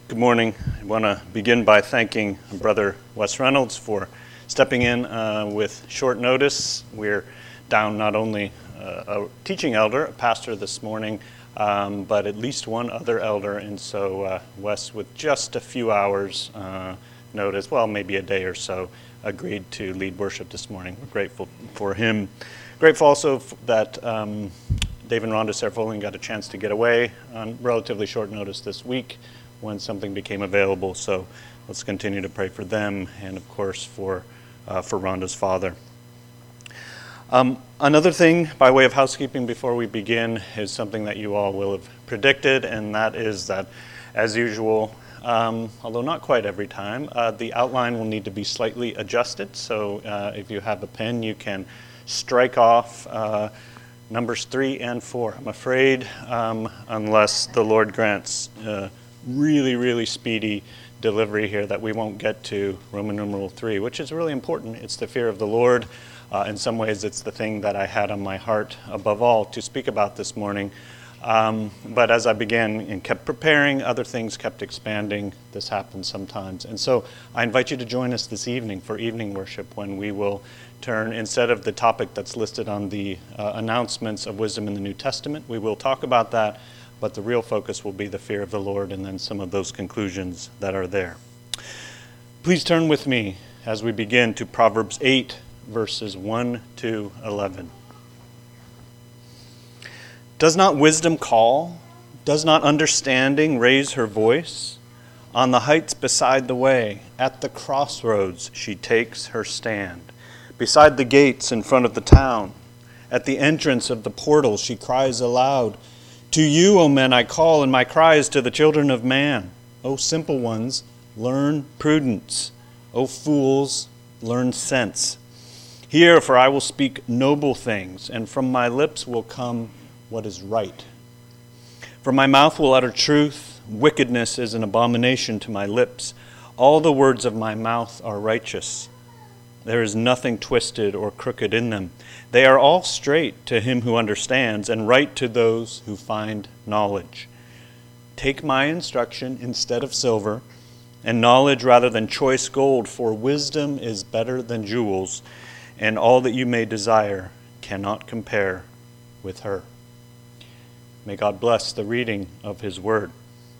Good morning. I want to begin by thanking Brother Wes Reynolds for stepping in with short notice. We're down not only a teaching elder, a pastor this morning, but at least one other elder, and so Wes, with just a few hours notice, well, maybe a day or so, agreed to lead worship this morning. We're grateful for him. Grateful also that Dave and Rhonda Serfolin got a chance to get away on relatively short notice this week when something became available. So let's continue to pray for them and, of course, for Rhonda's father. Another thing, by way of housekeeping before we begin, is something that you all will have predicted, and that is that, as usual, although not quite every time, the outline will need to be slightly adjusted. So if you have a pen, you can strike off numbers 3 and 4. I'm afraid, unless the Lord grants really speedy delivery here, that we won't get to Roman numeral 3, which is really important. It's the fear of the Lord. In some ways, it's the thing that I had on my heart above all to speak about this morning. But as I began and kept preparing, other things kept expanding. This happens sometimes. And so I invite you to join us this evening for evening worship, when we will turn, instead of the topic that's listed on the announcements of wisdom in the New Testament, we will talk about that, but the real focus will be the fear of the Lord and then some of those conclusions that are there. Please turn with me as we begin to Proverbs 8, verses 1 to 11. Does not wisdom call? Does not understanding raise her voice? On the heights beside the way, at the crossroads she takes her stand. Beside the gates in front of the town, at the entrance of the portal she cries aloud, "To you, O men, I call, and my cry is to the children of man. O simple ones, learn prudence. O fools, learn sense. Hear, for I will speak noble things, and from my lips will come what is right. For my mouth will utter truth. Wickedness is an abomination to my lips. All the words of my mouth are righteous. There is nothing twisted or crooked in them. They are all straight to him who understands, and right to those who find knowledge. Take my instruction instead of silver, and knowledge rather than choice gold, for wisdom is better than jewels, and all that you may desire cannot compare with her." May God bless the reading of his word.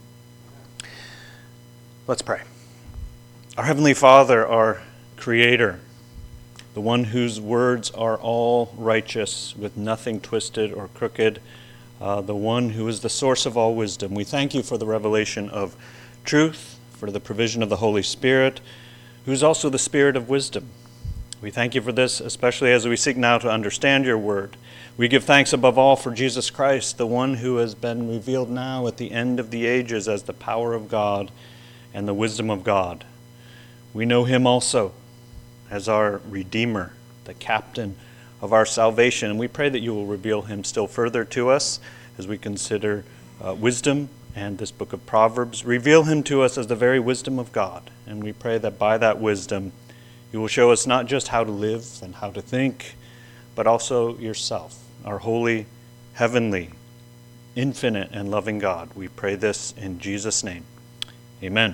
Let's pray. Our Heavenly Father, our Creator, the one whose words are all righteous, with nothing twisted or crooked, the one who is the source of all wisdom, we thank you for the revelation of truth, for the provision of the Holy Spirit, who is also the Spirit of wisdom. We thank you for this, especially as we seek now to understand your word. We give thanks above all for Jesus Christ, the one who has been revealed now at the end of the ages as the power of God and the wisdom of God. We know him also as our Redeemer, the captain of our salvation. And we pray that you will reveal him still further to us as we consider wisdom and this book of Proverbs. Reveal him to us as the very wisdom of God. And we pray that by that wisdom, you will show us not just how to live and how to think, but also yourself, our holy, heavenly, infinite, and loving God. We pray this in Jesus' name. Amen.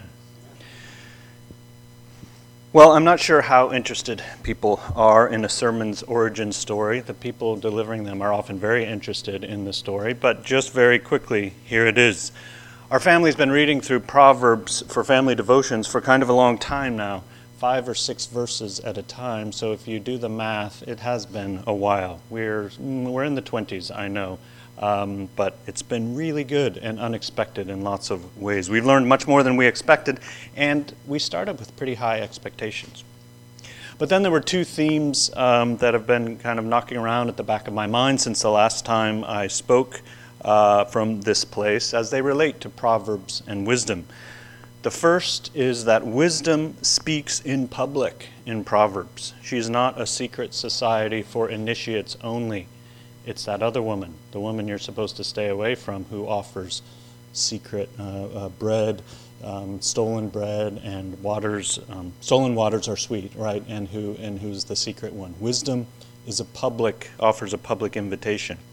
Well, I'm not sure how interested people are in a sermon's origin story. The people delivering them are often very interested in the story, but just very quickly, here it is. Our family's been reading through Proverbs for family devotions for kind of a long time now, 5 or 6 verses at a time, so if you do the math, it has been a while. We're in the 20s, I know, but it's been really good and unexpected in lots of ways. We've learned much more than we expected, and we started with pretty high expectations. But then there were 2 themes that have been kind of knocking around at the back of my mind since the last time I spoke from this place, as they relate to Proverbs and wisdom. The first is that wisdom speaks in public in Proverbs. She's not a secret society for initiates only. It's that other woman, the woman you're supposed to stay away from, who offers secret bread, stolen bread, and waters. Stolen waters are sweet, right? And who's the secret one? Wisdom is offers a public invitation.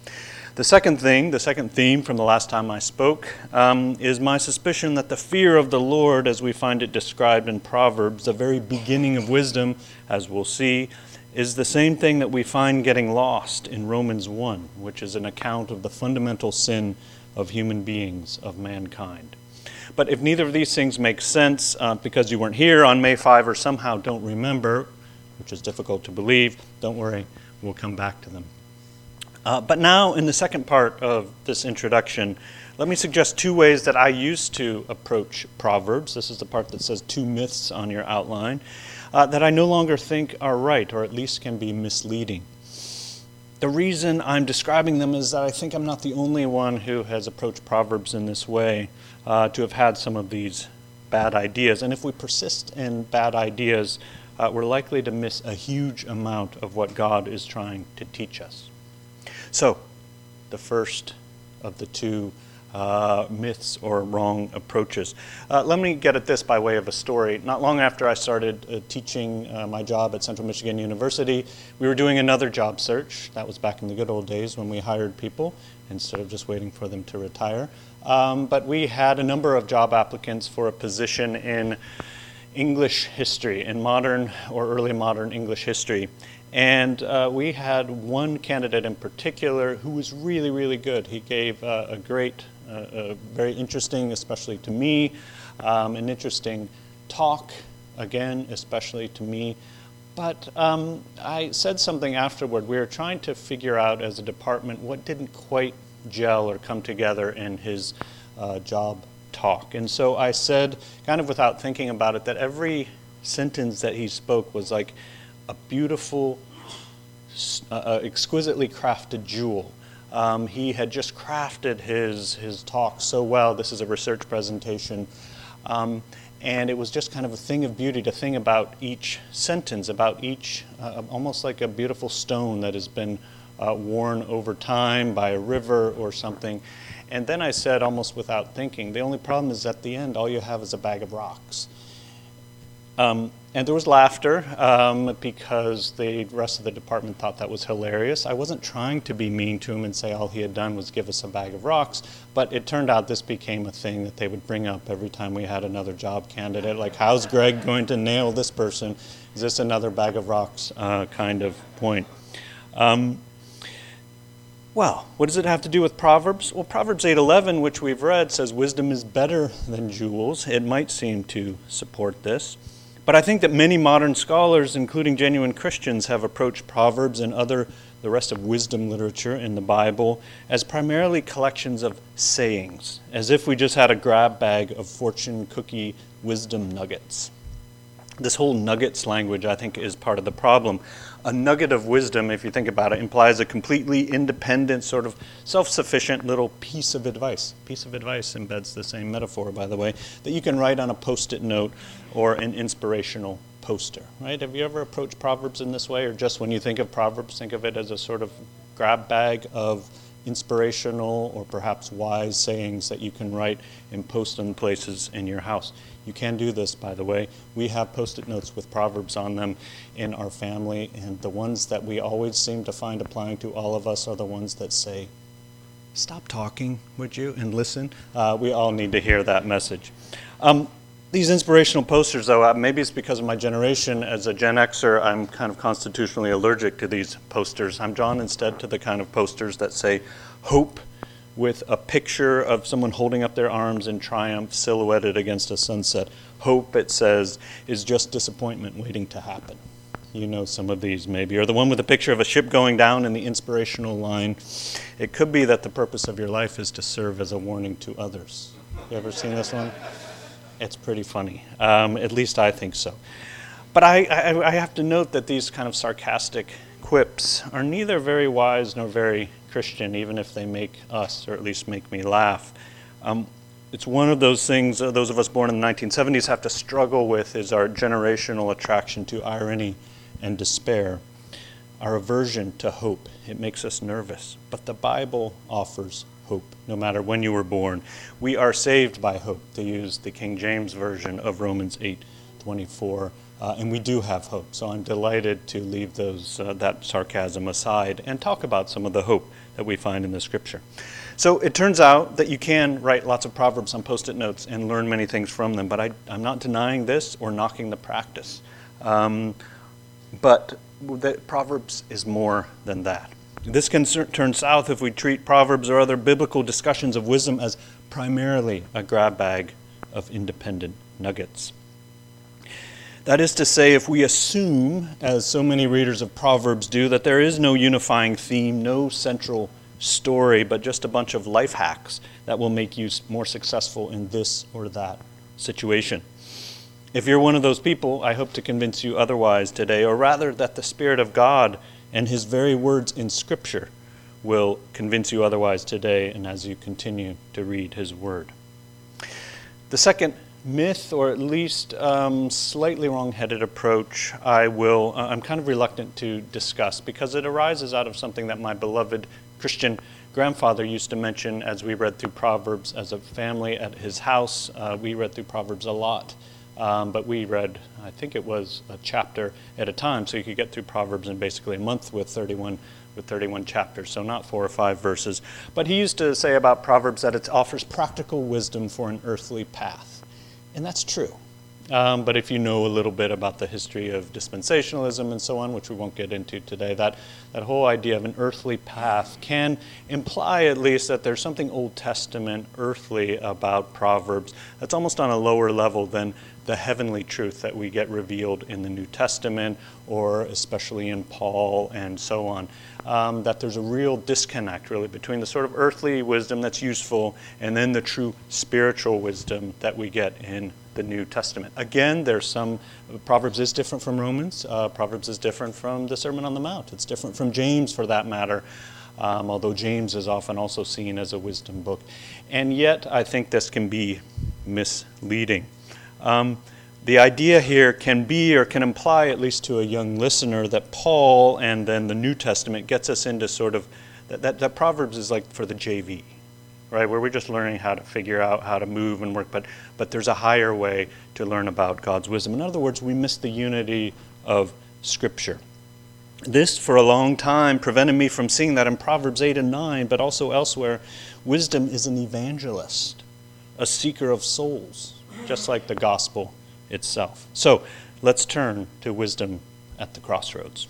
The second theme from the last time I spoke, is my suspicion that the fear of the Lord, as we find it described in Proverbs, the very beginning of wisdom, as we'll see, is the same thing that we find getting lost in Romans 1, which is an account of the fundamental sin of human beings, of mankind. But if neither of these things make sense because you weren't here on May 5 or somehow don't remember, which is difficult to believe, don't worry, we'll come back to them. But now, in the second part of this introduction, let me suggest two ways that I used to approach Proverbs. This is the part that says 2 myths on your outline, that I no longer think are right, or at least can be misleading. The reason I'm describing them is that I think I'm not the only one who has approached Proverbs in this way, to have had some of these bad ideas. And if we persist in bad ideas, we're likely to miss a huge amount of what God is trying to teach us. So, the first of the 2 myths or wrong approaches. Let me get at this by way of a story. Not long after I started teaching my job at Central Michigan University, we were doing another job search. That was back in the good old days when we hired people instead of just waiting for them to retire. But we had a number of job applicants for a position in English history, in modern or early modern English history. And we had one candidate in particular who was really, really good. He gave a great, very interesting, especially to me, an interesting talk, again, especially to me. But I said something afterward. We were trying to figure out as a department what didn't quite gel or come together in his job talk. And so I said, kind of without thinking about it, that every sentence that he spoke was like a beautiful, exquisitely crafted jewel. He had just crafted his talk so well. This is a research presentation. And it was just kind of a thing of beauty to think about each sentence, about each, almost like a beautiful stone that has been worn over time by a river or something. And then I said, almost without thinking, the only problem is at the end, all you have is a bag of rocks. And there was laughter because the rest of the department thought that was hilarious. I wasn't trying to be mean to him and say all he had done was give us a bag of rocks, but it turned out this became a thing that they would bring up every time we had another job candidate, like, how's Greg going to nail this person? Is this another bag of rocks kind of point? Well, what does it have to do with Proverbs? Well, Proverbs 8:11, which we've read, says wisdom is better than jewels. It might seem to support this. But I think that many modern scholars, including genuine Christians, have approached Proverbs and the rest of wisdom literature in the Bible as primarily collections of sayings, as if we just had a grab bag of fortune cookie wisdom nuggets. This whole nuggets language, I think, is part of the problem. A nugget of wisdom, if you think about it, implies a completely independent, sort of self-sufficient little piece of advice. Piece of advice embeds the same metaphor, by the way, that you can write on a Post-it note or an inspirational poster, right? Have you ever approached Proverbs in this way, or just when you think of Proverbs, think of it as a sort of grab bag of inspirational or perhaps wise sayings that you can write and post in places in your house? You can do this, by the way. We have Post-it notes with Proverbs on them in our family, and the ones that we always seem to find applying to all of us are the ones that say, stop talking, would you, and listen. We all need to hear that message. These inspirational posters, though, maybe it's because of my generation. As a Gen Xer, I'm kind of constitutionally allergic to these posters. I'm drawn instead to the kind of posters that say hope, with a picture of someone holding up their arms in triumph silhouetted against a sunset. Hope, it says, is just disappointment waiting to happen. You know some of these maybe. Or the one with a picture of a ship going down and the inspirational line, it could be that the purpose of your life is to serve as a warning to others. You ever seen this one? It's pretty funny. At least I think so. But I have to note that these kind of sarcastic quips are neither very wise nor very Christian, even if they make us, or at least make me laugh. It's one of those things those of us born in the 1970s have to struggle with, is our generational attraction to irony and despair, our aversion to hope. It makes us nervous. But the Bible offers hope, no matter when you were born. We are saved by hope, to use the King James Version of Romans 8:24. And we do have hope. So I'm delighted to leave that sarcasm aside and talk about some of the hope that we find in the Scripture. So it turns out that you can write lots of Proverbs on Post-it notes and learn many things from them, but I'm not denying this or knocking the practice. But Proverbs is more than that. This can turn south if we treat Proverbs or other biblical discussions of wisdom as primarily a grab bag of independent nuggets. That is to say, if we assume, as so many readers of Proverbs do, that there is no unifying theme, no central story, but just a bunch of life hacks that will make you more successful in this or that situation. If you're one of those people, I hope to convince you otherwise today, or rather that the Spirit of God and His very words in Scripture will convince you otherwise today and as you continue to read His Word. The second myth, or at least slightly wrong-headed approach, I'm kind of reluctant to discuss because it arises out of something that my beloved Christian grandfather used to mention as we read through Proverbs as a family at his house. We read through Proverbs a lot, but we read, I think it was a chapter at a time, so you could get through Proverbs in basically a month with 31 chapters, so not 4 or 5 verses. But he used to say about Proverbs that it offers practical wisdom for an earthly path. And that's true. But if you know a little bit about the history of dispensationalism and so on, which we won't get into today, that whole idea of an earthly path can imply at least that there's something Old Testament earthly about Proverbs that's almost on a lower level than the heavenly truth that we get revealed in the New Testament, or especially in Paul and so on. That there's a real disconnect really between the sort of earthly wisdom that's useful and then the true spiritual wisdom that we get in the New Testament. Again, Proverbs is different from Romans. Proverbs is different from the Sermon on the Mount. It's different from James for that matter, although James is often also seen as a wisdom book. And yet, I think this can be misleading. The idea here can be or can imply, at least to a young listener, that Paul and then the New Testament gets us into sort of, that Proverbs is like for the JV, right, where we're just learning how to figure out how to move and work, but there's a higher way to learn about God's wisdom. In other words, we miss the unity of Scripture. This, for a long time, prevented me from seeing that in Proverbs 8 and 9, but also elsewhere, wisdom is an evangelist, a seeker of souls, just like the gospel itself. So let's turn to wisdom at the crossroads.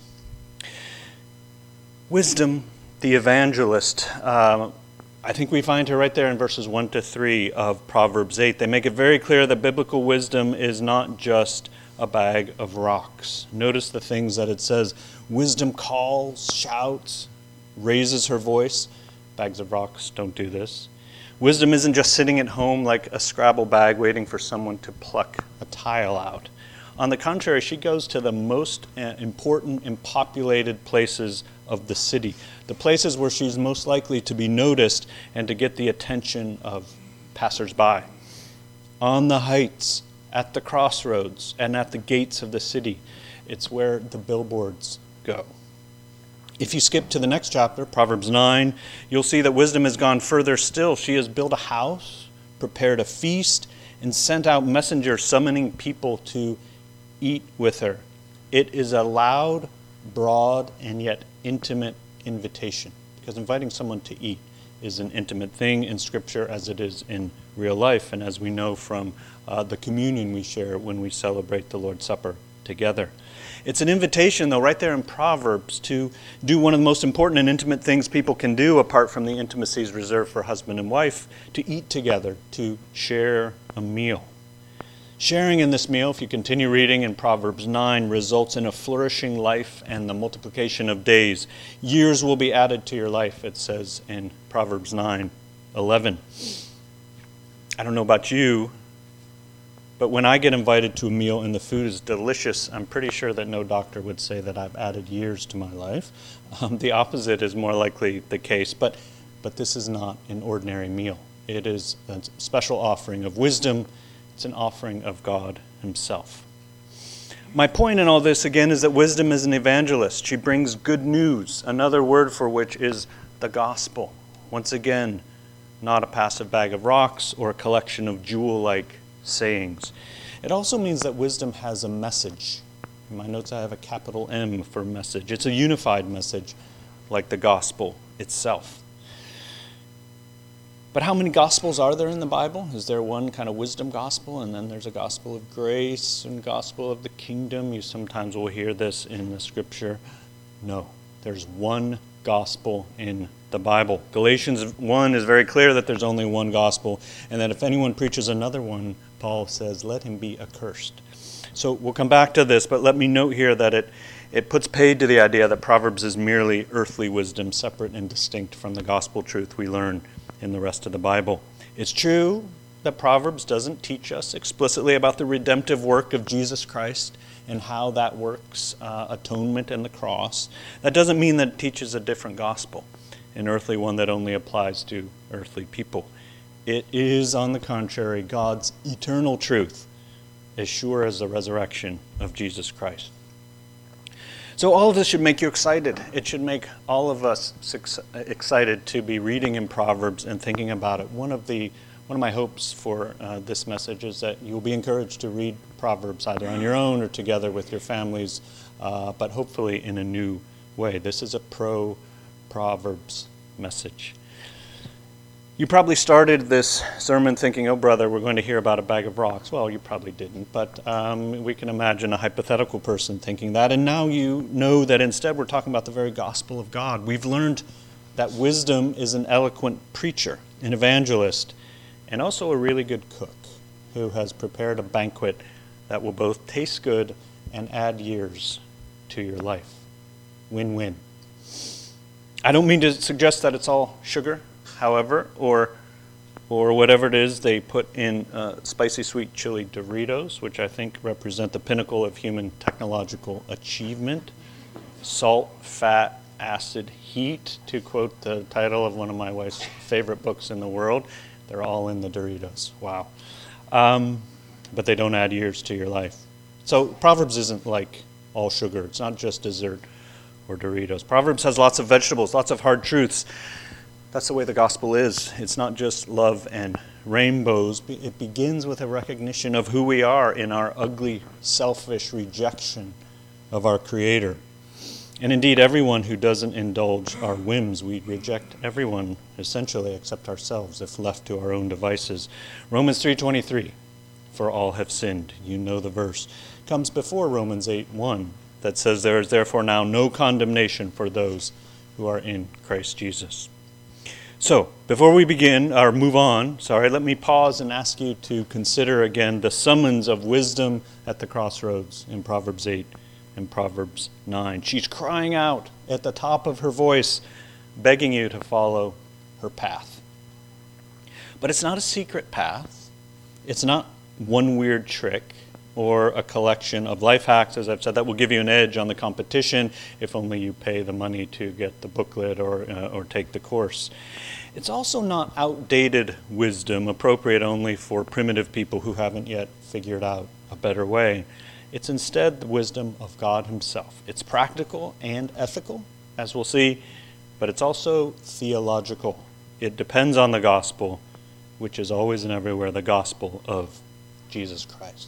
Wisdom, the evangelist, I think we find her right there in verses 1 to 3 of Proverbs 8. They make it very clear that biblical wisdom is not just a bag of rocks. Notice the things that it says. Wisdom calls, shouts, raises her voice. Bags of rocks don't do this. Wisdom isn't just sitting at home like a Scrabble bag waiting for someone to pluck a tile out. On the contrary, she goes to the most important and populated places of the city, the places where she's most likely to be noticed and to get the attention of passers-by. On the heights, at the crossroads, and at the gates of the city, it's where the billboards go. If you skip to the next chapter, Proverbs 9, you'll see that wisdom has gone further still. She has built a house, prepared a feast, and sent out messengers summoning people to eat with her. It is a loud, broad, and yet intimate invitation, because inviting someone to eat is an intimate thing in Scripture as it is in real life, and as we know from the communion we share when we celebrate the Lord's Supper together. It's an invitation, though, right there in Proverbs to do one of the most important and intimate things people can do, apart from the intimacies reserved for husband and wife, to eat together, to share a meal. Sharing in this meal, if you continue reading in Proverbs 9, results in a flourishing life and the multiplication of days. Years will be added to your life, it says in Proverbs 9:11. I don't know about you, but when I get invited to a meal and the food is delicious, I'm pretty sure that no doctor would say that I've added years to my life. The opposite is more likely the case, but this is not an ordinary meal. It is a special offering of wisdom. It's an offering of God Himself. My point in all this, again, is that wisdom is an evangelist. She brings good news, another word for which is the gospel. Once again, not a passive bag of rocks or a collection of jewel-like sayings. It also means that wisdom has a message. In my notes I have a capital M for message. It's a unified message, like the gospel itself. But how many gospels are there in the Bible? Is there one kind of wisdom gospel, and then there's a gospel of grace and gospel of the kingdom? You sometimes will hear this in the scripture. No, there's one gospel in the Bible. Galatians 1 is very clear that there's only one gospel, and that if anyone preaches another one, Paul says, let him be accursed. So we'll come back to this, but let me note here that it puts paid to the idea that Proverbs is merely earthly wisdom, separate and distinct from the gospel truth we learn in the rest of the Bible. It's true that Proverbs doesn't teach us explicitly about the redemptive work of Jesus Christ and how that works, atonement and the cross. That doesn't mean that it teaches a different gospel, an earthly one that only applies to earthly people. It is, on the contrary, God's eternal truth, as sure as the resurrection of Jesus Christ. So all of this should make you excited. It should make all of us excited to be reading in Proverbs and thinking about it. One of my hopes for this message is that you'll be encouraged to read Proverbs either on your own or together with your families, but hopefully in a new way. This is a pro-Proverbs message. You probably started this sermon thinking, oh brother, we're going to hear about a bag of rocks. Well, you probably didn't, but we can imagine a hypothetical person thinking that. And now you know that instead we're talking about the very gospel of God. We've learned that wisdom is an eloquent preacher, an evangelist, and also a really good cook who has prepared a banquet that will both taste good and add years to your life. Win-win. I don't mean to suggest that it's all sugar, however, or whatever it is they put in spicy sweet chili Doritos, which I think represent the pinnacle of human technological achievement. Salt, fat, acid, heat, to quote the title of one of my wife's favorite books in the world. They're all in the Doritos. Wow. But they don't add years to your life. So Proverbs isn't like all sugar. It's not just dessert or Doritos. Proverbs has lots of vegetables, lots of hard truths. That's the way the gospel is. It's not just love and rainbows. It begins with a recognition of who we are in our ugly, selfish rejection of our Creator. And indeed, everyone who doesn't indulge our whims, we reject everyone, essentially, except ourselves, if left to our own devices. Romans 3:23, for all have sinned. You know the verse. Comes before Romans 8:1, that says, there is therefore now no condemnation for those who are in Christ Jesus. So, before we begin, or move on, let me pause and ask you to consider again the summons of wisdom at the crossroads in Proverbs 8 and Proverbs 9. She's crying out at the top of her voice, begging you to follow her path. But it's not a secret path. It's not one weird trick or a collection of life hacks, as I've said, that will give you an edge on the competition if only you pay the money to get the booklet or take the course. It's also not outdated wisdom, appropriate only for primitive people who haven't yet figured out a better way. It's instead the wisdom of God himself. It's practical and ethical, as we'll see, but it's also theological. It depends on the gospel, which is always and everywhere the gospel of Jesus Christ.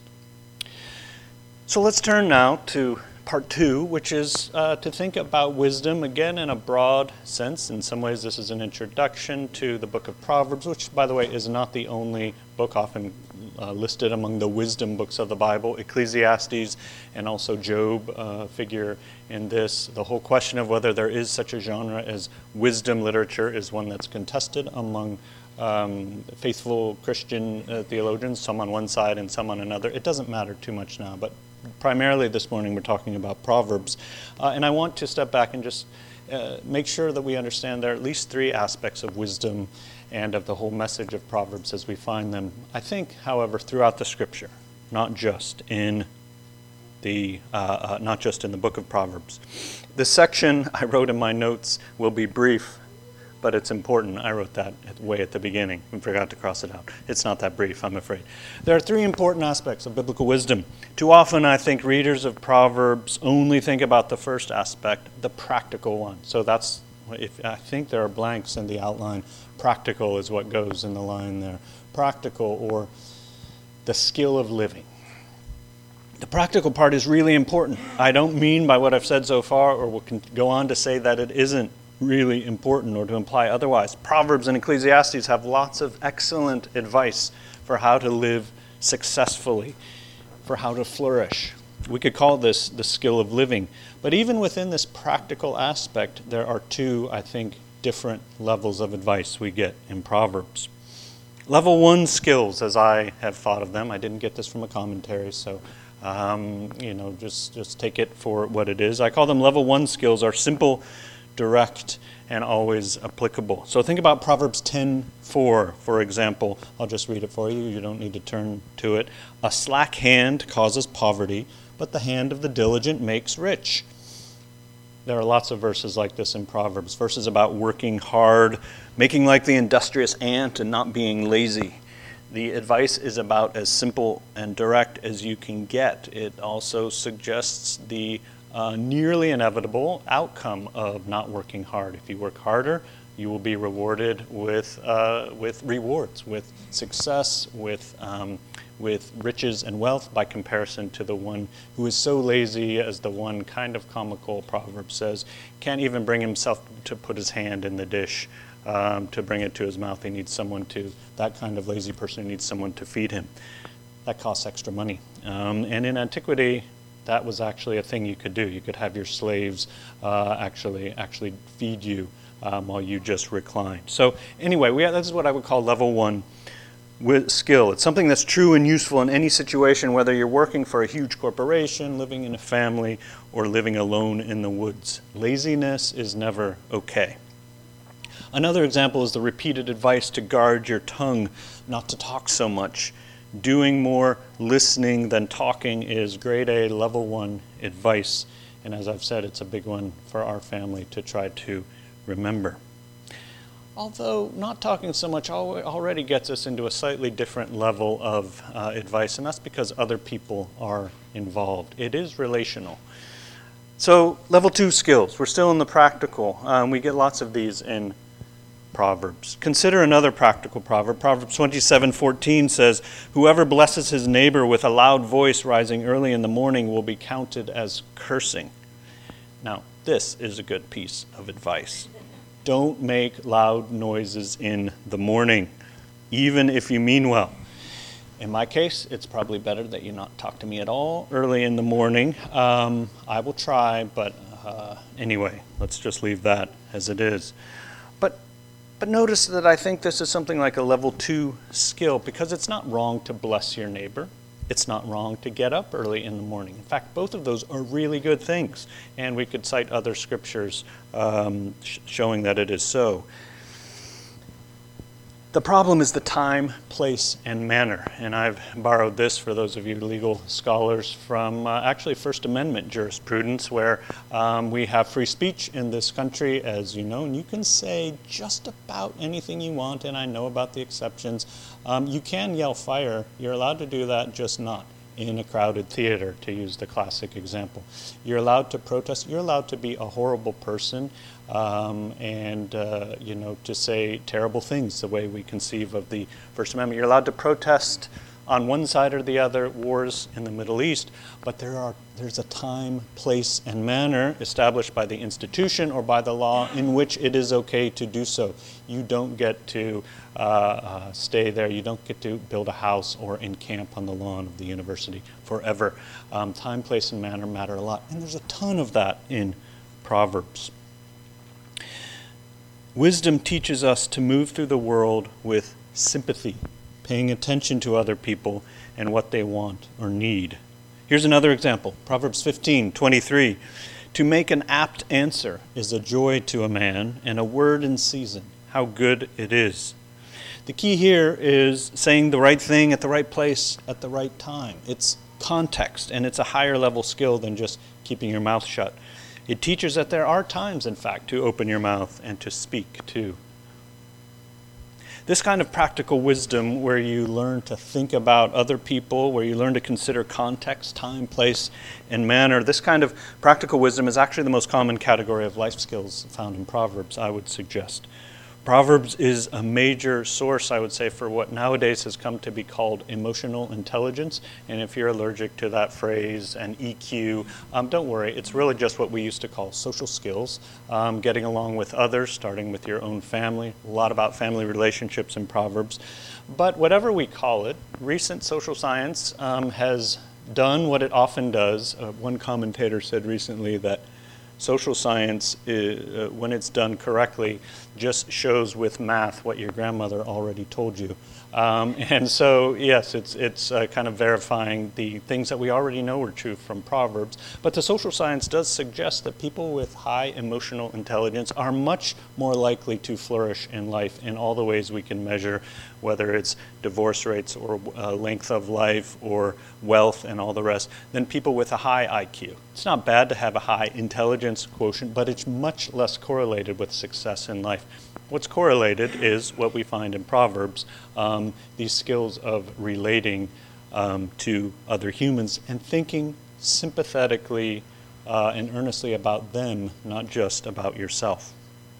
So let's turn now to part 2, which is to think about wisdom, again, in a broad sense. In some ways, this is an introduction to the book of Proverbs, which, by the way, is not the only book often listed among the wisdom books of the Bible. Ecclesiastes and also Job figure in this. The whole question of whether there is such a genre as wisdom literature is one that's contested among faithful Christian theologians, some on one side and some on another. It doesn't matter too much now, but primarily this morning we're talking about Proverbs. And I want to step back and just make sure that we understand there are at least 3 aspects of wisdom and of the whole message of Proverbs as we find them, I think, however, throughout the Scripture, not just in the book of Proverbs. This section I wrote in my notes will be brief, but it's important. I wrote that way at the beginning and forgot to cross it out. It's not that brief, I'm afraid. There are 3 important aspects of biblical wisdom. Too often, I think readers of Proverbs only think about the first aspect, the practical one. So I think there are blanks in the outline. Practical is what goes in the line there. Practical, or the skill of living. The practical part is really important. I don't mean by what I've said so far, or will go on to say that it isn't really important or to imply otherwise. Proverbs and Ecclesiastes have lots of excellent advice for how to live successfully, for how to flourish. We could call this the skill of living. But even within this practical aspect, there are two, I think, different levels of advice we get in Proverbs. Level 1 skills, as I have thought of them. I didn't get this from a commentary, so just take it for what it is. I call them level 1 skills, are simple, direct, and always applicable. So think about Proverbs 10:4, for example. I'll just read it for you. You don't need to turn to it. A slack hand causes poverty, but the hand of the diligent makes rich. There are lots of verses like this in Proverbs. Verses about working hard, making like the industrious ant, and not being lazy. The advice is about as simple and direct as you can get. It also suggests the nearly inevitable outcome of not working hard. If you work harder, you will be rewarded with rewards, with success, with riches and wealth, by comparison to the one who is so lazy, as the one kind of comical proverb says, can't even bring himself to put his hand in the dish to bring it to his mouth. He needs someone that kind of lazy person needs someone to feed him. That costs extra money. And in antiquity, that was actually a thing you could do. You could have your slaves actually feed you while you just recline. So anyway, this is what I would call level 1 with skill. It's something that's true and useful in any situation, whether you're working for a huge corporation, living in a family, or living alone in the woods. Laziness is never okay. Another example is the repeated advice to guard your tongue, not to talk so much. Doing more listening than talking is grade A, level 1 advice. And as I've said, it's a big one for our family to try to remember. Although not talking so much already gets us into a slightly different level of advice, and that's because other people are involved. It is relational. So level 2 skills. We're still in the practical. We get lots of these in Proverbs. Consider another practical proverb. Proverbs 27:14 says, "Whoever blesses his neighbor with a loud voice rising early in the morning will be counted as cursing." Now, this is a good piece of advice. Don't make loud noises in the morning, even if you mean well. In my case, it's probably better that you not talk to me at all early in the morning. I will try, but anyway, let's just leave that as it is. But notice that I think this is something like a level 2 skill, because it's not wrong to bless your neighbor. It's not wrong to get up early in the morning. In fact, both of those are really good things. And we could cite other scriptures showing that it is so. The problem is the time, place, and manner. And I've borrowed this, for those of you legal scholars, from actually First Amendment jurisprudence, where we have free speech in this country, as you know, and you can say just about anything you want, and I know about the exceptions. You can yell fire. You're allowed to do that, just not in a crowded theater, to use the classic example. You're allowed to protest. You're allowed to be a horrible person and to say terrible things, the way we conceive of the First Amendment. You're allowed to protest on one side or the other, wars in the Middle East, but there's a time, place, and manner established by the institution or by the law in which it is okay to do so. You don't get to stay there. You don't get to build a house or encamp on the lawn of the university forever. Time, place, and manner matter a lot, and there's a ton of that in Proverbs. Wisdom teaches us to move through the world with sympathy, paying attention to other people and what they want or need. Here's another example, Proverbs 15:23. To make an apt answer is a joy to a man, and a word in season, how good it is. The key here is saying the right thing at the right place at the right time. It's context, and it's a higher level skill than just keeping your mouth shut. It teaches that there are times, in fact, to open your mouth and to speak too. This kind of practical wisdom, where you learn to think about other people, where you learn to consider context, time, place, and manner, this kind of practical wisdom is actually the most common category of life skills found in Proverbs, I would suggest. Proverbs is a major source, I would say, for what nowadays has come to be called emotional intelligence. And if you're allergic to that phrase and EQ, don't worry. It's really just what we used to call social skills, getting along with others, starting with your own family. A lot about family relationships in Proverbs. But whatever we call it, recent social science has done what it often does. One commentator said recently that social science, when it's done correctly, just shows with math what your grandmother already told you. And so, yes, it's kind of verifying the things that we already know are true from Proverbs. But the social science does suggest that people with high emotional intelligence are much more likely to flourish in life in all the ways we can measure, whether it's divorce rates or length of life or wealth and all the rest, than people with a high IQ. It's not bad to have a high intelligence quotient, but it's much less correlated with success in life. What's correlated is what we find in Proverbs, these skills of relating to other humans and thinking sympathetically and earnestly about them, not just about yourself.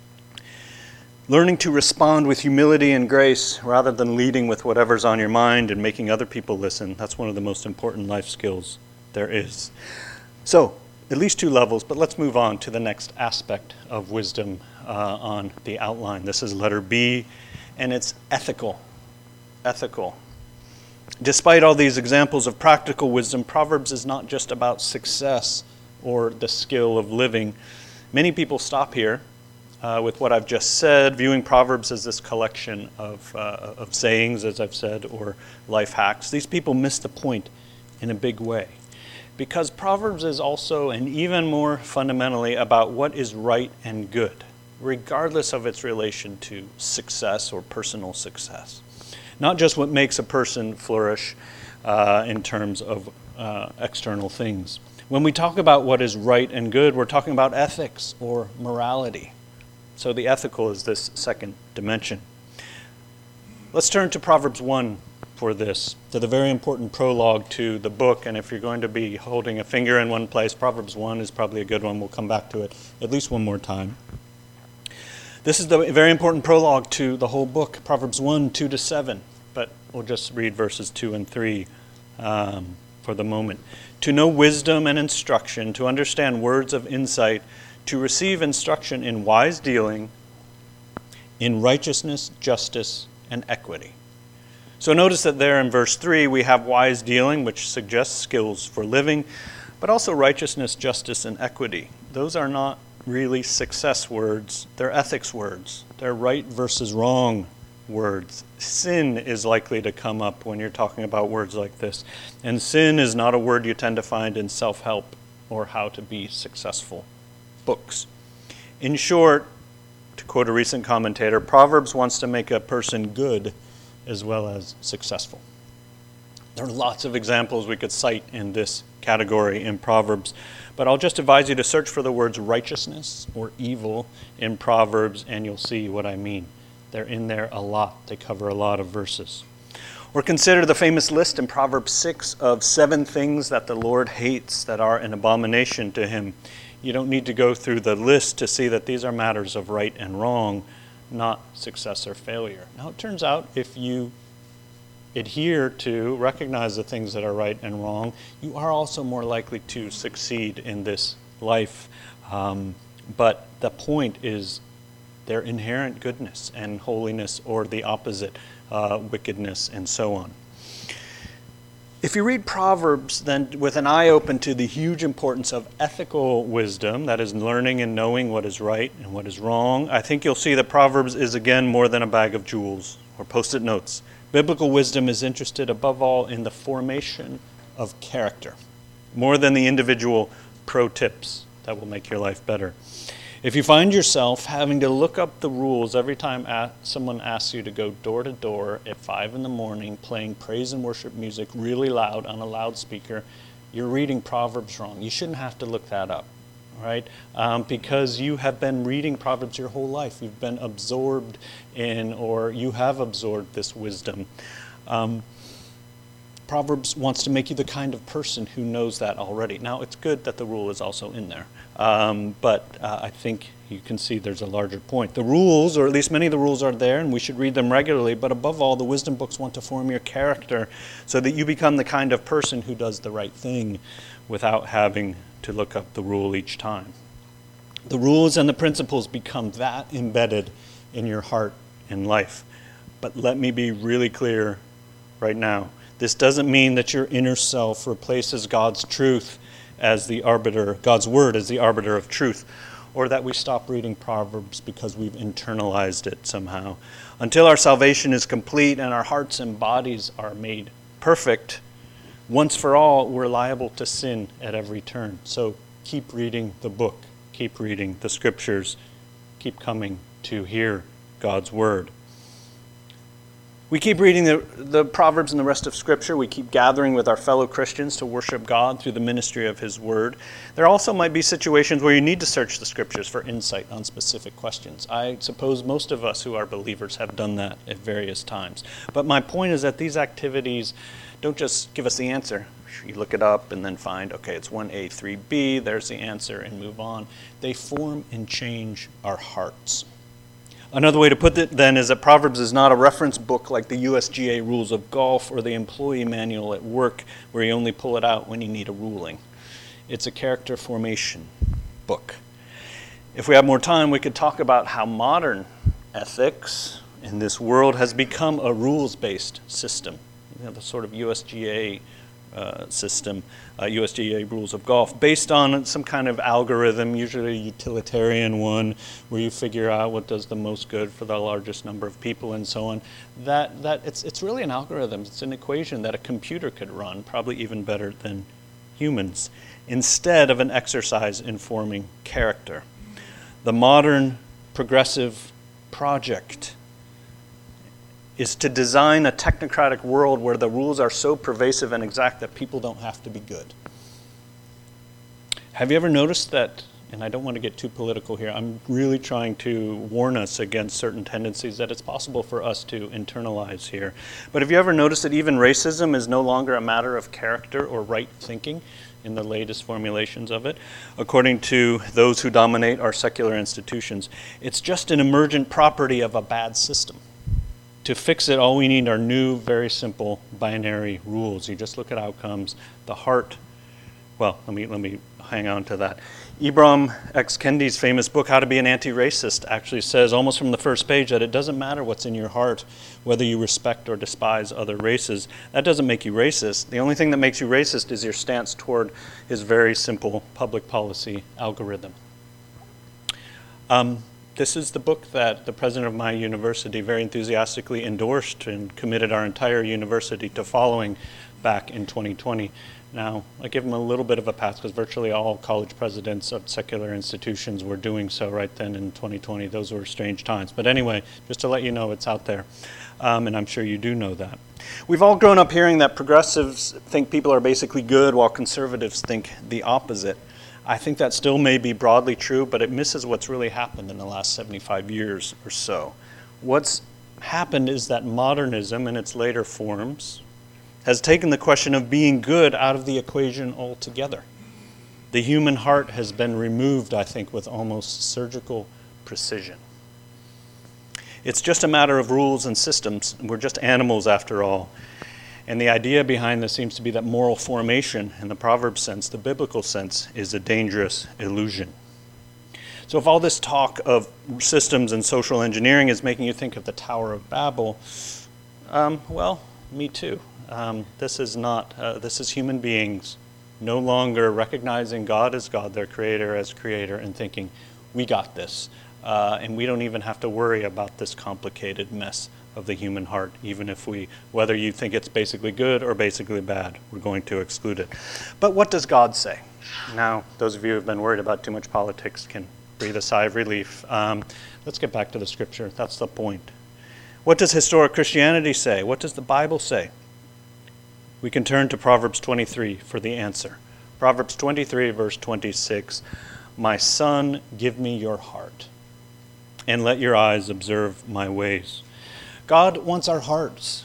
Learning to respond with humility and grace rather than leading with whatever's on your mind and making other people listen, that's one of the most important life skills there is. So, at least 2 levels, but let's move on to the next aspect of wisdom on the outline. This is letter B, and it's ethical. Ethical. Despite all these examples of practical wisdom, Proverbs is not just about success or the skill of living. Many people stop here with what I've just said, viewing Proverbs as this collection of sayings, as I've said, or life hacks. These people miss the point in a big way. Because Proverbs is also, and even more fundamentally, about what is right and good, regardless of its relation to success or personal success. Not just what makes a person flourish in terms of external things. When we talk about what is right and good, we're talking about ethics or morality. So the ethical is this second dimension. Let's turn to Proverbs 1 for this, to the very important prologue to the book. And if you're going to be holding a finger in one place, Proverbs 1 is probably a good one. We'll come back to it at least one more time. This is the very important prologue to the whole book, Proverbs 1, 2-7. But we'll just read verses 2 and 3 for the moment. To know wisdom and instruction, to understand words of insight, to receive instruction in wise dealing, in righteousness, justice, and equity. So notice that there in verse 3 we have wise dealing, which suggests skills for living, but also righteousness, justice, and equity. Those are not really success words, they're ethics words. They're right versus wrong words. Sin is likely to come up when you're talking about words like this. And sin is not a word you tend to find in self-help or how to be successful books. In short, to quote a recent commentator, Proverbs wants to make a person good as well as successful. There are lots of examples we could cite in this category in Proverbs, but I'll just advise you to search for the words righteousness or evil in Proverbs, and you'll see what I mean. They're in there a lot. They cover a lot of verses. Or consider the famous list in Proverbs 6 of 7 things that the Lord hates that are an abomination to him. You don't need to go through the list to see that these are matters of right and wrong, not success or failure. Now, it turns out if you adhere to, recognize the things that are right and wrong, you are also more likely to succeed in this life. But the point is their inherent goodness and holiness, or the opposite, wickedness, and so on. If you read Proverbs, then with an eye open to the huge importance of ethical wisdom, that is learning and knowing what is right and what is wrong, I think you'll see that Proverbs is again more than a bag of jewels or post-it notes. Biblical wisdom is interested above all in the formation of character, more than the individual pro tips that will make your life better. If you find yourself having to look up the rules every time someone asks you to go door to door at 5 a.m. playing praise and worship music really loud on a loudspeaker, you're reading Proverbs wrong. You shouldn't have to look that up, right? Because you have been reading Proverbs your whole life. You've been absorbed in, or you have absorbed this wisdom. Proverbs wants to make you the kind of person who knows that already. Now, it's good that the rule is also in there, but I think you can see there's a larger point. The rules, or at least many of the rules, are there, and we should read them regularly, but above all, the wisdom books want to form your character so that you become the kind of person who does the right thing without having to look up the rule each time. The rules and the principles become that embedded in your heart and life. But let me be really clear right now. This doesn't mean that your inner self replaces God's truth as the arbiter, God's word as the arbiter of truth, or that we stop reading Proverbs because we've internalized it somehow. Until our salvation is complete and our hearts and bodies are made perfect, once for all, we're liable to sin at every turn. So keep reading the book, keep reading the scriptures, keep coming to hear God's word. We keep reading the Proverbs and the rest of Scripture. We keep gathering with our fellow Christians to worship God through the ministry of His Word. There also might be situations where you need to search the Scriptures for insight on specific questions. I suppose most of us who are believers have done that at various times. But my point is that these activities don't just give us the answer. You look it up and then find, okay, it's 1A, 3B, there's the answer, and move on. They form and change our hearts. Another way to put it, then, is that Proverbs is not a reference book like the USGA rules of golf or the employee manual at work where you only pull it out when you need a ruling. It's a character formation book. If we have more time, we could talk about how modern ethics in this world has become a rules-based system. You know, the sort of USGA system, USGA rules of golf, based on some kind of algorithm, usually a utilitarian one, where you figure out what does the most good for the largest number of people and so on. That it's really an algorithm. It's an equation that a computer could run, probably even better than humans, instead of an exercise in forming character. The modern progressive project is to design a technocratic world where the rules are so pervasive and exact that people don't have to be good. Have you ever noticed that, and I don't want to get too political here, I'm really trying to warn us against certain tendencies that it's possible for us to internalize here. But have you ever noticed that even racism is no longer a matter of character or right thinking in the latest formulations of it? According to those who dominate our secular institutions, it's just an emergent property of a bad system. To fix it, all we need are new, very simple binary rules. You just look at outcomes. The heart, well, let me hang on to that. Ibram X. Kendi's famous book, How to Be an Anti-Racist, actually says almost from the first page that it doesn't matter what's in your heart, whether you respect or despise other races. That doesn't make you racist. The only thing that makes you racist is your stance toward his very simple public policy algorithm. This is the book that the president of my university very enthusiastically endorsed and committed our entire university to following back in 2020. Now, I give him a little bit of a pass because virtually all college presidents of secular institutions were doing so right then in 2020. Those were strange times. But anyway, just to let you know, it's out there. And I'm sure you do know that. We've all grown up hearing that progressives think people are basically good while conservatives think the opposite. I think that still may be broadly true, but it misses what's really happened in the last 75 years or so. What's happened is that modernism in its later forms has taken the question of being good out of the equation altogether. The human heart has been removed, I think, with almost surgical precision. It's just a matter of rules and systems. We're just animals after all. And the idea behind this seems to be that moral formation, in the Proverbs sense, the biblical sense, is a dangerous illusion. So if all this talk of systems and social engineering is making you think of the Tower of Babel, well, me too. This is human beings no longer recognizing God as God, their creator, as creator, and thinking, we got this. And we don't even have to worry about this complicated mess of the human heart, even if whether you think it's basically good or basically bad, we're going to exclude it. But what does God say? Now, those of you who have been worried about too much politics can breathe a sigh of relief. Let's get back to the scripture. That's the point. What does historic Christianity say? What does the Bible say? We can turn to Proverbs 23 for the answer. Proverbs 23, verse 26, "My son, give me your heart, and let your eyes observe my ways." God wants our hearts.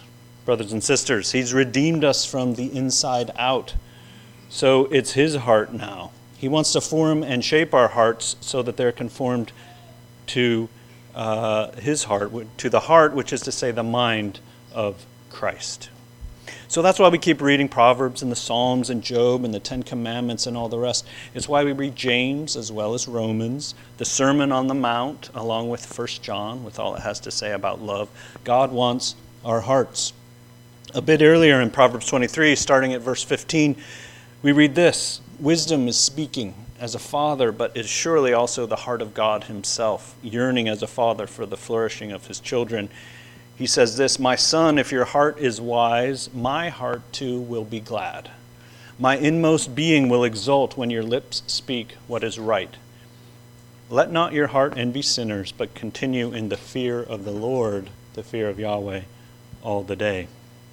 brothers and sisters. He's redeemed us from the inside out. So it's his heart now. He wants to form and shape our hearts so that they're conformed to his heart, to the heart, which is to say the mind of Christ. So that's why we keep reading Proverbs and the Psalms and Job and the Ten Commandments and all the rest. It's why we read James as well as Romans, the Sermon on the Mount, along with 1 John, with all it has to say about love. God wants our hearts. A bit earlier in Proverbs 23, starting at verse 15, we read this: wisdom is speaking as a father, but is surely also the heart of God himself, yearning as a father for the flourishing of his children. He says this: my son, if your heart is wise, my heart too will be glad. My inmost being will exult when your lips speak what is right. Let not your heart envy sinners, but continue in the fear of the Lord, the fear of Yahweh, all the day.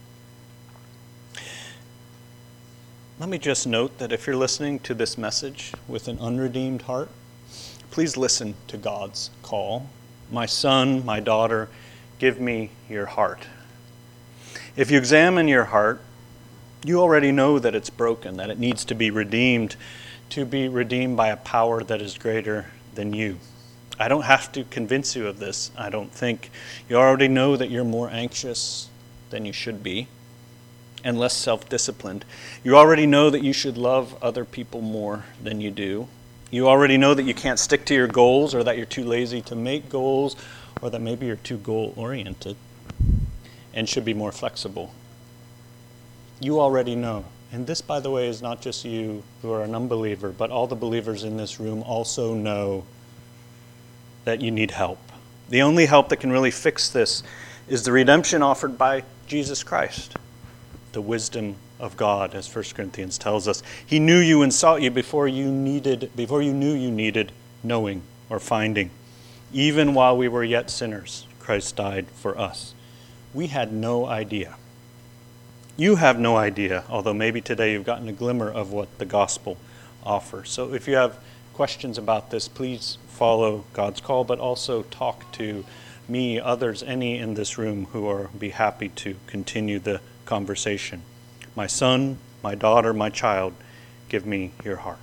Let me just note that if you're listening to this message with an unredeemed heart, please listen to God's call. My son, my daughter, give me your heart. If you examine your heart, you already know that it's broken, that it needs to be redeemed by a power that is greater than you. I don't have to convince you of this, I don't think. You already know that you're more anxious than you should be and less self-disciplined. You already know that you should love other people more than you do. You already know that you can't stick to your goals, or that you're too lazy to make goals, or that maybe you're too goal-oriented and should be more flexible. You already know. And this, by the way, is not just you who are an unbeliever, but all the believers in this room also know that you need help. The only help that can really fix this is the redemption offered by Jesus Christ, the wisdom of God, as 1 Corinthians tells us. He knew you and sought you before you knew you needed knowing or finding. Even while we were yet sinners, Christ died for us. We had no idea. You have no idea, although maybe today you've gotten a glimmer of what the gospel offers. So if you have questions about this, please follow God's call, but also talk to me, others, any in this room who are be happy to continue the conversation. My son, my daughter, my child, give me your heart.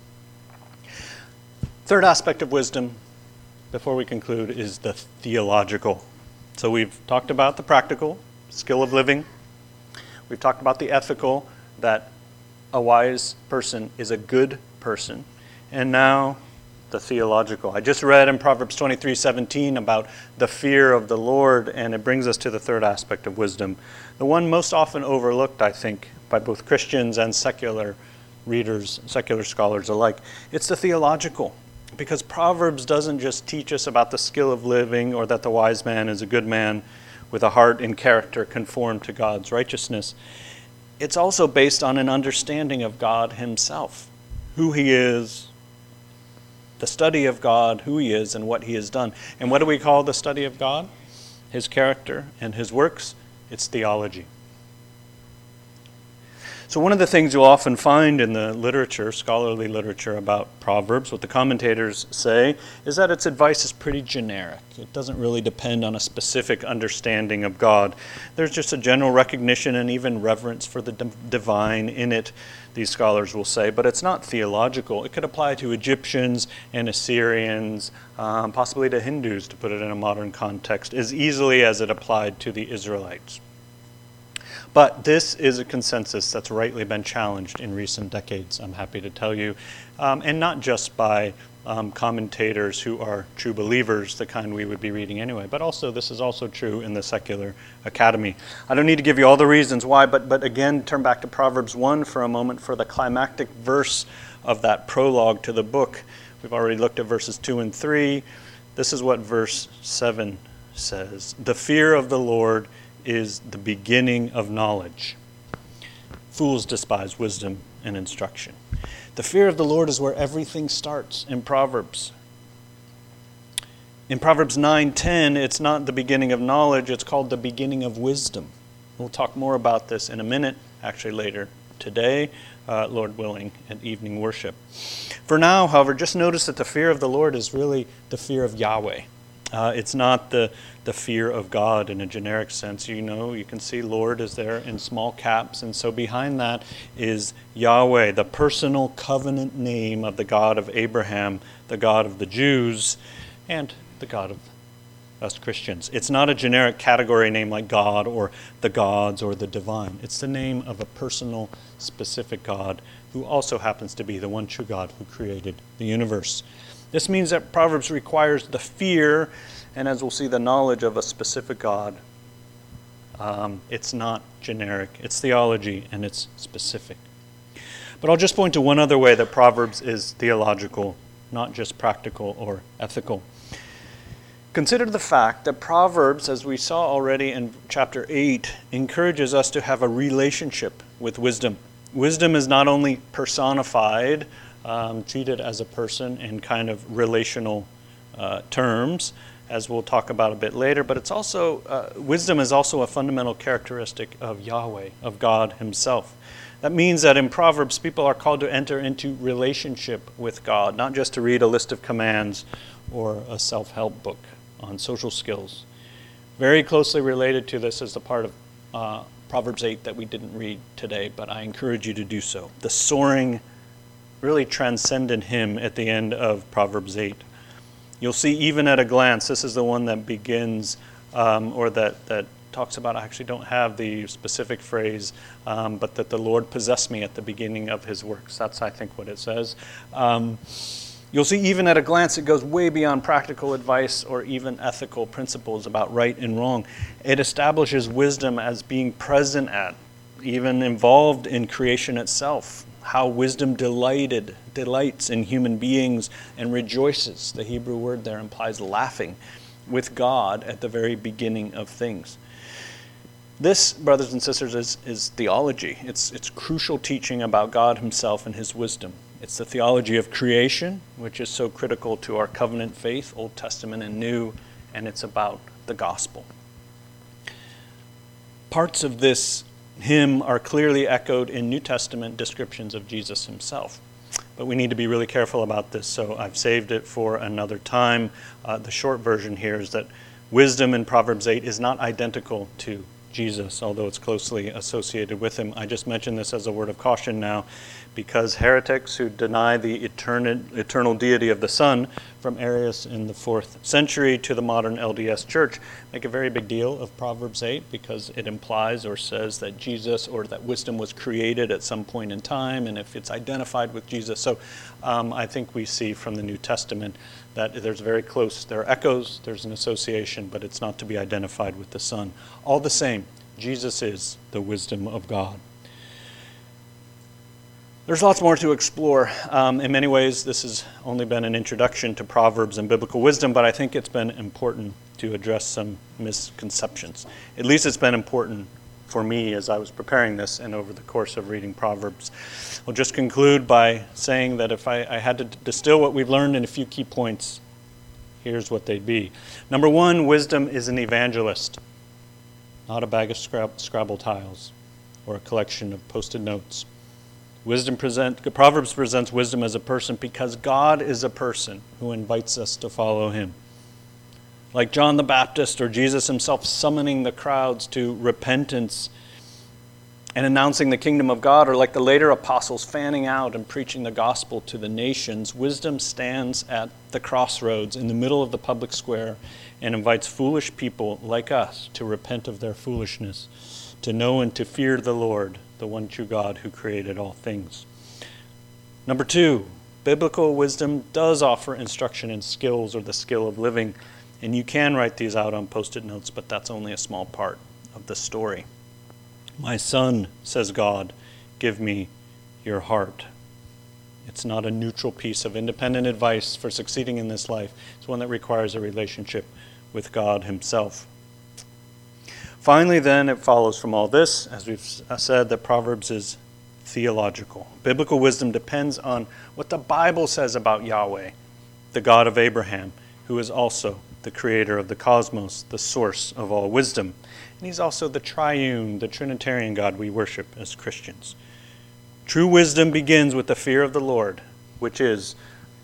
Third aspect of wisdom, before we conclude, is the theological. So we've talked about the practical, skill of living. We've talked about the ethical, that a wise person is a good person. And now the theological. I just read in Proverbs 23:17 about the fear of the Lord, and it brings us to the third aspect of wisdom. The one most often overlooked, I think, by both Christians and secular readers, secular scholars alike. It's the theological. Because Proverbs doesn't just teach us about the skill of living, or that the wise man is a good man with a heart and character conformed to God's righteousness. It's also based on an understanding of God himself, who he is, the study of God, who he is, and what he has done. And what do we call the study of God? His character and his works? It's theology. So one of the things you'll often find in the literature, scholarly literature about Proverbs, what the commentators say, is that its advice is pretty generic. It doesn't really depend on a specific understanding of God. There's just a general recognition and even reverence for the divine in it, these scholars will say, but it's not theological. It could apply to Egyptians and Assyrians, possibly to Hindus, to put it in a modern context, as easily as it applied to the Israelites. But this is a consensus that's rightly been challenged in recent decades, I'm happy to tell you, and not just by commentators who are true believers, the kind we would be reading anyway, but also this is also true in the secular academy. I don't need to give you all the reasons why, but again, turn back to Proverbs 1 for a moment for the climactic verse of that prologue to the book. We've already looked at verses 2 and 3. This is what verse 7 says. The fear of the Lord is the beginning of knowledge. Fools despise wisdom and instruction. The fear of the Lord is where everything starts in Proverbs. In Proverbs 9:10, it's not the beginning of knowledge, it's called the beginning of wisdom. We'll talk more about this in a minute, actually later today, Lord willing, at evening worship. For now, however, just notice that the fear of the Lord is really the fear of Yahweh. It's not the fear of God in a generic sense. You can see Lord is there in small caps, and so behind that is Yahweh, the personal covenant name of the God of Abraham, the God of the Jews, and the God of us Christians. It's not a generic category name like God or the gods or the divine. It's the name of a personal, specific God who also happens to be the one true God who created the universe. This means that Proverbs requires the fear, and as we'll see, the knowledge of a specific God. It's not generic. It's theology, and it's specific. But I'll just point to one other way that Proverbs is theological, not just practical or ethical. Consider the fact that Proverbs, as we saw already in chapter 8, encourages us to have a relationship with wisdom. Wisdom is not only personified, treated as a person in kind of relational terms, as we'll talk about a bit later, but it's also wisdom is also a fundamental characteristic of Yahweh, of God himself. That means that in Proverbs, people are called to enter into relationship with God, not just to read a list of commands or a self-help book on social skills. Very closely related to this is the part of Proverbs 8 that we didn't read today, but I encourage you to do so. The soaring, really transcendent hymn at the end of Proverbs 8. You'll see even at a glance, this is the one that begins, or that talks about, I actually don't have the specific phrase, but that the Lord possessed me at the beginning of his works. That's, I think, what it says. You'll see even at a glance it goes way beyond practical advice or even ethical principles about right and wrong. It establishes wisdom as being present at, even involved in creation itself. How wisdom delights in human beings and rejoices. The Hebrew word there implies laughing with God at the very beginning of things. This, brothers and sisters, is theology. It's crucial teaching about God himself and his wisdom. It's the theology of creation, which is so critical to our covenant faith, Old Testament and New, and it's about the gospel. Parts of this hymn are clearly echoed in New Testament descriptions of Jesus himself. But we need to be really careful about this, so I've saved it for another time. The short version here is that wisdom in Proverbs 8 is not identical to Jesus, although it's closely associated with him. I just mention this as a word of caution now, because heretics who deny the eternal deity of the Son, from Arius in the 4th century to the modern LDS Church, make a very big deal of Proverbs 8 because it implies or says that Jesus or that wisdom was created at some point in time, and if it's identified with Jesus. So I think we see from the New Testament that there are echoes, there's an association, but it's not to be identified with the Son. All the same, Jesus is the wisdom of God. There's lots more to explore. In many ways, this has only been an introduction to Proverbs and biblical wisdom, but I think it's been important to address some misconceptions. At least it's been important for me as I was preparing this and over the course of reading Proverbs. I'll just conclude by saying that if I had to distill what we've learned in a few key points, here's what they'd be. Number one, wisdom is an evangelist, not a bag of Scrabble tiles or a collection of Post-it notes. Proverbs presents wisdom as a person because God is a person who invites us to follow him. Like John the Baptist or Jesus himself summoning the crowds to repentance and announcing the kingdom of God, or like the later apostles fanning out and preaching the gospel to the nations, wisdom stands at the crossroads in the middle of the public square and invites foolish people like us to repent of their foolishness, to know and to fear the Lord, the one true God who created all things. Number two, biblical wisdom does offer instruction in skills or the skill of living, and you can write these out on Post-it notes, but that's only a small part of the story. My son, says God, give me your heart. It's not a neutral piece of independent advice for succeeding in this life. It's one that requires a relationship with God himself. Finally, then, it follows from all this, as we've said, that Proverbs is theological. Biblical wisdom depends on what the Bible says about Yahweh, the God of Abraham, who is also the creator of the cosmos, the source of all wisdom. And he's also the triune, the Trinitarian God we worship as Christians. True wisdom begins with the fear of the Lord, which is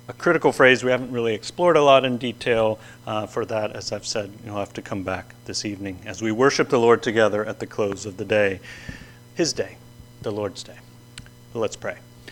a critical phrase we haven't really explored a lot in detail. For that, as I've said, you'll have to come back this evening as we worship the Lord together at the close of the day, his day, the Lord's day. Let's pray.